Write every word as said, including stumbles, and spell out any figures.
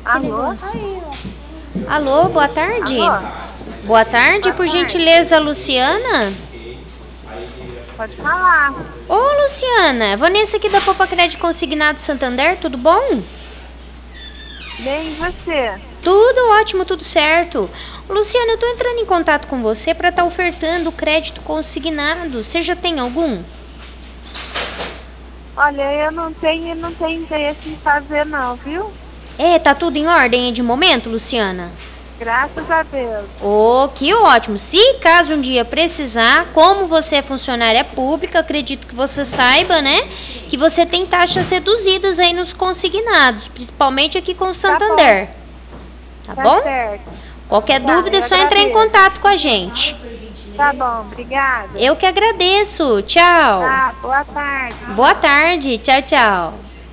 aquele Alô? negócio. Alô, boa tarde. Alô? Boa tarde, Boa por tarde. gentileza, Luciana. Pode falar. Ô, Luciana, Vanessa aqui da Popa Crédito Consignado Santander, tudo bom? Bem, e você? Tudo ótimo, tudo certo. Luciana, eu tô entrando em contato com você para estar ofertando crédito consignado. Você já tem algum? Olha, eu não tenho, não tenho interesse em fazer não, viu? É, tá tudo em ordem de momento, Luciana? Graças a Deus. Oh, que ótimo! Se caso um dia precisar, como você é funcionária pública, acredito que você saiba, né? Que você tem taxas reduzidas aí nos consignados, principalmente aqui com o Tá bom, Santander. Tá tá bom? certo. Qualquer Tá, dúvida é eu só entrar em agradeço. contato com a gente. Tá bom, obrigada. Eu que agradeço. Tchau. Tá, boa tarde. Boa tarde. Tchau, tchau.